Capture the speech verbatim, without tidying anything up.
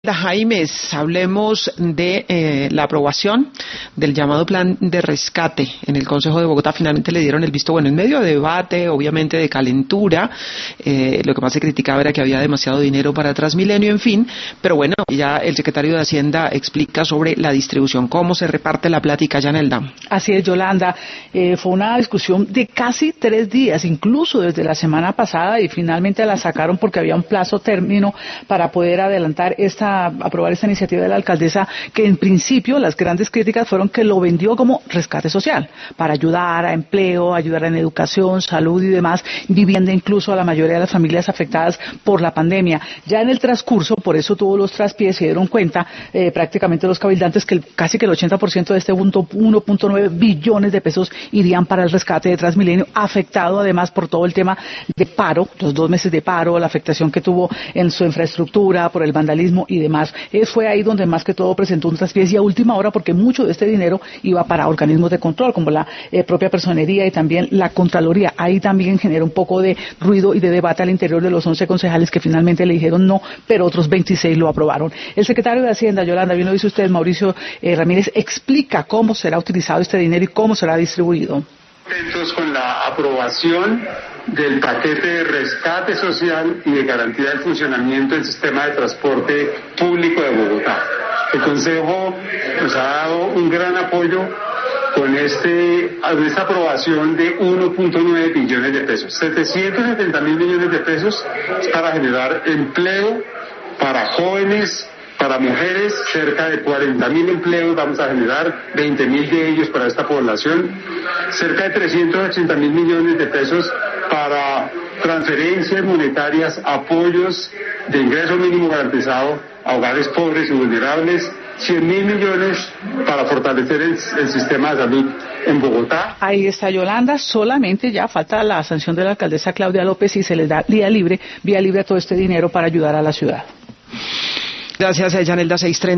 Jaimes, hablemos de eh, la aprobación del llamado plan de rescate en el Consejo de Bogotá. Finalmente le dieron el visto bueno en medio de debate, obviamente de calentura. Eh, lo que más se criticaba era que había demasiado dinero para Transmilenio, en fin. Pero bueno, ya el secretario de Hacienda explica sobre la distribución, cómo se reparte la plática allá en el D A M. Así es, Yolanda. Eh, fue una discusión de casi tres días, incluso desde la semana pasada, y finalmente la sacaron porque había un plazo término para poder adelantar esta aprobar esta iniciativa de la alcaldesa, que en principio las grandes críticas fueron que lo vendió como rescate social, para ayudar a empleo, ayudar en educación, salud y demás, vivienda incluso a la mayoría de las familias afectadas por la pandemia. Ya en el transcurso, por eso tuvo los traspiés, se dieron cuenta eh, prácticamente los cabildantes que el, casi que el ochenta por ciento de este uno punto nueve billones de pesos irían para el rescate de Transmilenio, afectado además por todo el tema de paro, los dos meses de paro, la afectación que tuvo en su infraestructura, por el vandalismo y demás. Eh, fue ahí donde más que todo presentó un traspiés y a última hora, porque mucho de este dinero iba para organismos de control, como la eh, propia personería y también la Contraloría. Ahí también generó un poco de ruido y de debate al interior de los once concejales que finalmente le dijeron no, pero otros veintiséis lo aprobaron. El secretario de Hacienda, Yolanda, bien lo dice usted, Mauricio eh, Ramírez, explica cómo será utilizado este dinero y cómo será distribuido. Contentos con la aprobación del paquete de rescate social y de garantía del funcionamiento del sistema de transporte público de Bogotá. El Consejo nos ha dado un gran apoyo con este, esta aprobación de uno punto nueve billones de pesos. setecientos setenta mil millones de pesos es para generar empleo para jóvenes, para mujeres, cerca de cuarenta mil empleos vamos a generar, veinte mil de ellos para esta población, cerca de trescientos ochenta mil millones de pesos para transferencias monetarias, apoyos de ingreso mínimo garantizado a hogares pobres y vulnerables, cien mil millones para fortalecer el, el sistema de salud en Bogotá. Ahí está, Yolanda, solamente ya falta la sanción de la alcaldesa Claudia López y se les da vía libre, vía libre a todo este dinero para ayudar a la ciudad. Gracias a Yanelda seiscientos treinta.